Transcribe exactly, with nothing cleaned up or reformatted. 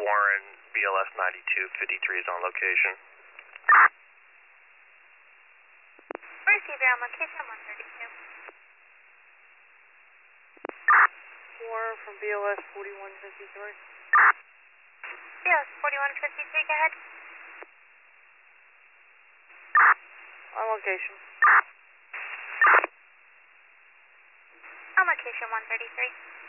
Warren, B L S ninety-two fifty-three is on location. Receiver on location one thirty-two. Warren from B L S forty-one fifty-three. B L S forty-one fifty-three, go ahead. On location. On location one thirty-three.